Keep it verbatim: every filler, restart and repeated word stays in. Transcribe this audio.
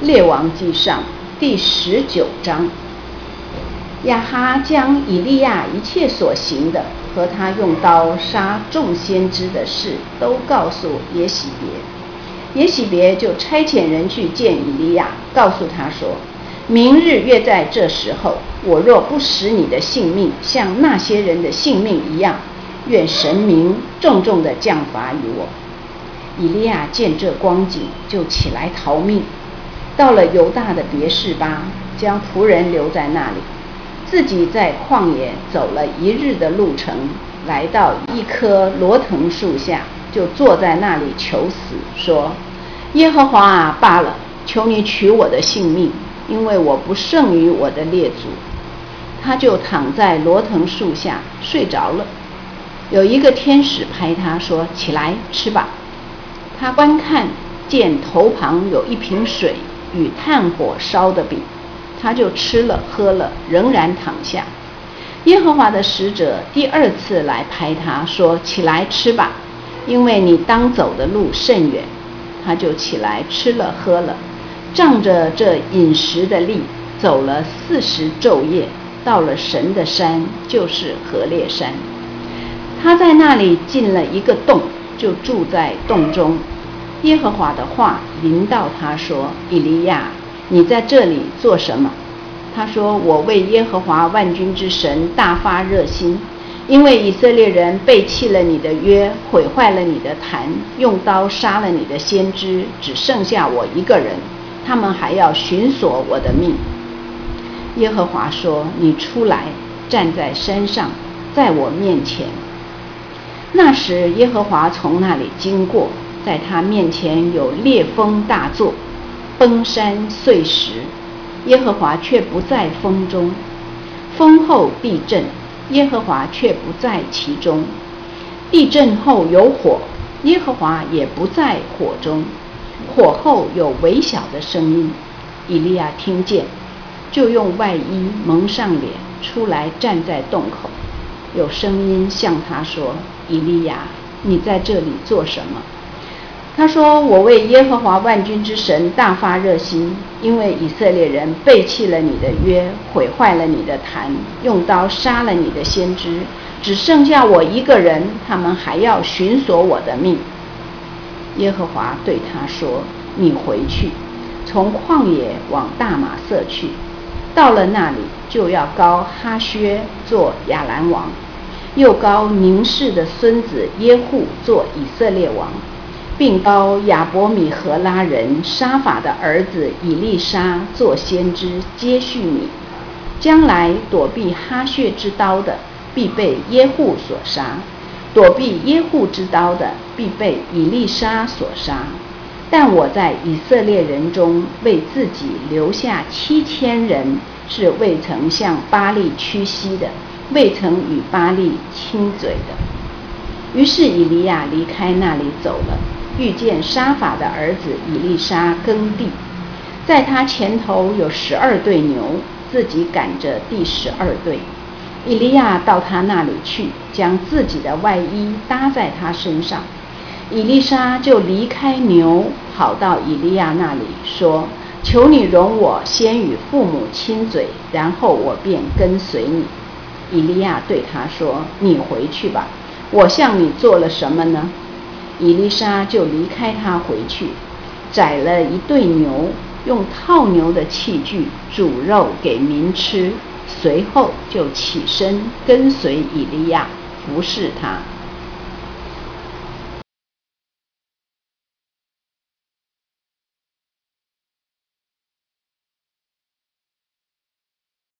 列王记上第十九章。亚哈将以利亚一切所行的和他用刀杀众先知的事都告诉耶洗别，耶洗别就差遣人去见以利亚，告诉他说：明日约在这时候，我若不使你的性命像那些人的性命一样，愿神明重重的降罚于我。以利亚见这光景，就起来逃命，到了犹大的别是巴，将仆人留在那里，自己在旷野走了一日的路程，来到一棵罗藤树下，就坐在那里求死，说：耶和华啊，罢了，求你取我的性命，因为我不胜于我的列祖。他就躺在罗藤树下睡着了。有一个天使拍他说：起来吃吧。他观看，见头旁有一瓶水与炭火烧的饼，他就吃了喝了，仍然躺下。耶和华的使者第二次来拍他说：起来吃吧，因为你当走的路甚远。他就起来吃了喝了，仗着这饮食的力，走了四十昼夜，到了神的山，就是何烈山。他在那里进了一个洞，就住在洞中。耶和华的话临到他说：以利亚，你在这里做什么？他说：我为耶和华万军之神大发热心，因为以色列人背弃了你的约，毁坏了你的坛，用刀杀了你的先知，只剩下我一个人，他们还要寻索我的命。耶和华说：你出来，站在山上，在我面前。那时耶和华从那里经过，在他面前有烈风大作，崩山碎石，耶和华却不在风中。风后地震，耶和华却不在其中。地震后有火，耶和华也不在火中。火后有微小的声音，以利亚听见，就用外衣蒙上脸，出来站在洞口。有声音向他说：以利亚，你在这里做什么？他说：我为耶和华万军之神大发热心，因为以色列人背弃了你的约，毁坏了你的坛，用刀杀了你的先知，只剩下我一个人，他们还要寻索我的命。耶和华对他说：你回去，从旷野往大马色去，到了那里，就要膏哈薛做亚兰王，又膏宁氏的孙子耶户做以色列王，并膏亚伯米和拉人沙法的儿子以利沙做先知，接续你。将来躲避哈薛之刀的，必被耶户所杀；躲避耶户之刀的，必被以利沙所杀。但我在以色列人中为自己留下七千人，是未曾向巴力屈膝的，未曾与巴力亲嘴的。于是以利亚离开那里走了，遇见沙法的儿子以利沙耕地，在他前头有十二对牛，自己赶着第十二对。以利亚到他那里去，将自己的外衣搭在他身上。以利沙就离开牛，跑到以利亚那里，说：求你容我先与父母亲嘴，然后我便跟随你。以利亚对他说：你回去吧，我向你做了什么呢？以利沙就离开他回去，宰了一对牛，用套牛的器具煮肉给民吃，随后就起身跟随以利亚，服侍他。